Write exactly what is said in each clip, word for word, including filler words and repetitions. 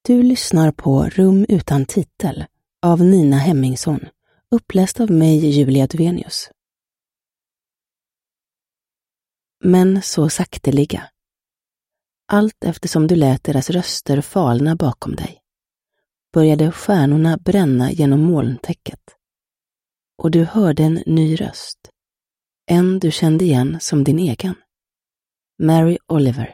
Du lyssnar på Rum utan titel av Nina Hemmingsson, uppläst av mig, Julia Duvenius. Men så sakteliga. Allt eftersom du lät deras röster falna bakom dig, började stjärnorna bränna genom molntäcket. Och du hörde en ny röst, en du kände igen som din egen. Mary Oliver.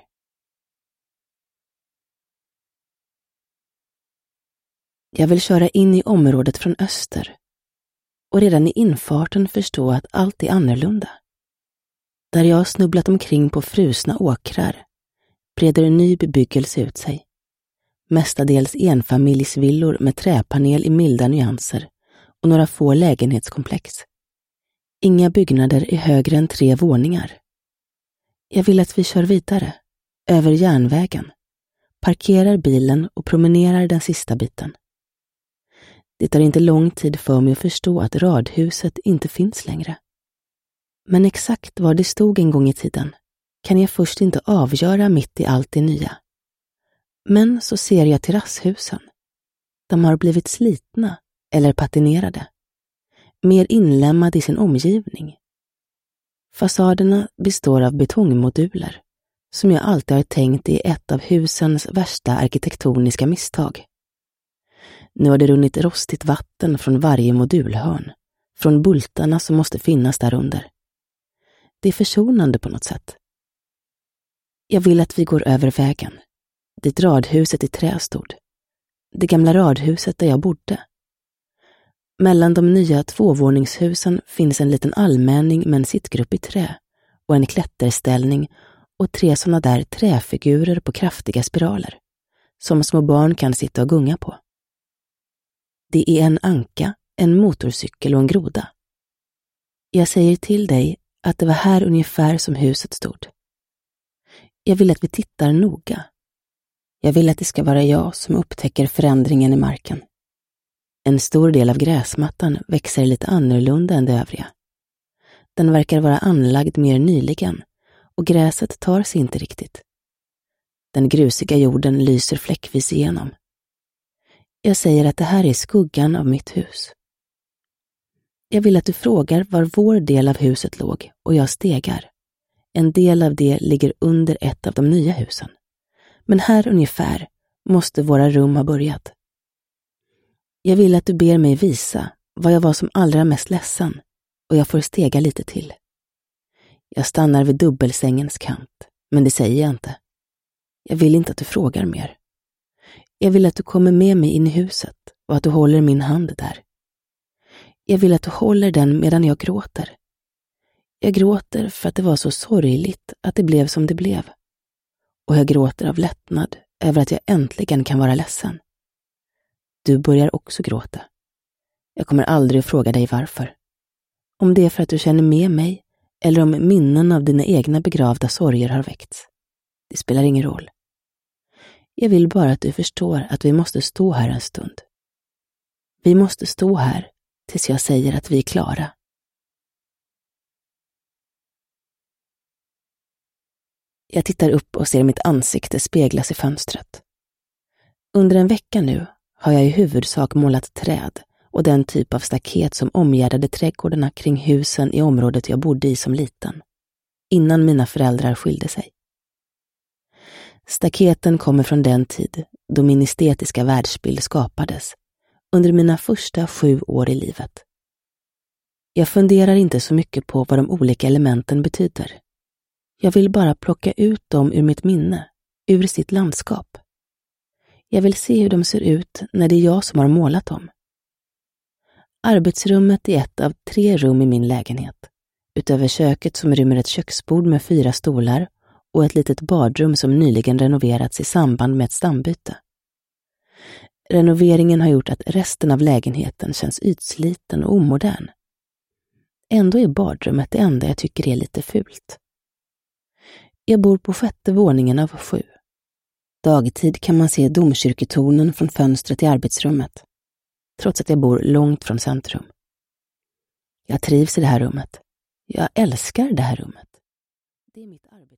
Jag vill köra in i området från öster och redan i infarten förstå att allt är annorlunda. Där jag har snubblat omkring på frusna åkrar breder en ny bebyggelse ut sig. Mestadels enfamiljsvillor med träpanel i milda nyanser och några få lägenhetskomplex. Inga byggnader är högre än tre våningar. Jag vill att vi kör vidare, över järnvägen, parkerar bilen och promenerar den sista biten. Det tar inte lång tid för mig att förstå att radhuset inte finns längre. Men exakt var det stod en gång i tiden kan jag först inte avgöra mitt i allt det nya. Men så ser jag terrasshusen. De har blivit slitna eller patinerade. Mer inlämnade i sin omgivning. Fasaderna består av betongmoduler som jag alltid har tänkt är ett av husens värsta arkitektoniska misstag. Nu har det runnit rostigt vatten från varje modulhörn, från bultarna som måste finnas där under. Det är försonande på något sätt. Jag vill att vi går över vägen, dit radhuset i trä stod. Det gamla radhuset där jag bodde. Mellan de nya tvåvåningshusen finns en liten allmänning med en sittgrupp i trä och en klätterställning och tre sådana där träfigurer på kraftiga spiraler, som små barn kan sitta och gunga på. Det är en anka, en motorcykel och en groda. Jag säger till dig att det var här ungefär som huset stod. Jag vill att vi tittar noga. Jag vill att det ska vara jag som upptäcker förändringen i marken. En stor del av gräsmattan växer lite annorlunda än det övriga. Den verkar vara anlagd mer nyligen och gräset tar sig inte riktigt. Den grusiga jorden lyser fläckvis igenom. Jag säger att det här är skuggan av mitt hus. Jag vill att du frågar var vår del av huset låg och jag stegar. En del av det ligger under ett av de nya husen. Men här ungefär måste våra rum ha börjat. Jag vill att du ber mig visa vad jag var som allra mest ledsen och jag får stega lite till. Jag stannar vid dubbelsängens kant, men det säger jag inte. Jag vill inte att du frågar mer. Jag vill att du kommer med mig in i huset och att du håller min hand där. Jag vill att du håller den medan jag gråter. Jag gråter för att det var så sorgligt att det blev som det blev. Och jag gråter av lättnad över att jag äntligen kan vara ledsen. Du börjar också gråta. Jag kommer aldrig att fråga dig varför. Om det är för att du känner med mig eller om minnen av dina egna begravda sorger har väckts. Det spelar ingen roll. Jag vill bara att du förstår att vi måste stå här en stund. Vi måste stå här tills jag säger att vi är klara. Jag tittar upp och ser mitt ansikte speglas i fönstret. Under en vecka nu har jag i huvudsak målat träd och den typ av staket som omgärdade trädgårdarna kring husen i området jag bodde i som liten, innan mina föräldrar skilde sig. Staketen kommer från den tid då min estetiska världsbild skapades, under mina första sju år i livet. Jag funderar inte så mycket på vad de olika elementen betyder. Jag vill bara plocka ut dem ur mitt minne, ur sitt landskap. Jag vill se hur de ser ut när det är jag som har målat dem. Arbetsrummet är ett av tre rum i min lägenhet, utöver köket som rymmer ett köksbord med fyra stolar och ett litet badrum som nyligen renoverats i samband med ett stambyte. Renoveringen har gjort att resten av lägenheten känns ytsliten och omodern. Ändå är badrummet det enda jag tycker är lite fult. Jag bor på sjätte våningen av sju. Dagtid kan man se domkyrketornen från fönstret i arbetsrummet, trots att jag bor långt från centrum. Jag trivs i det här rummet. Jag älskar det här rummet. Det är mitt arbete.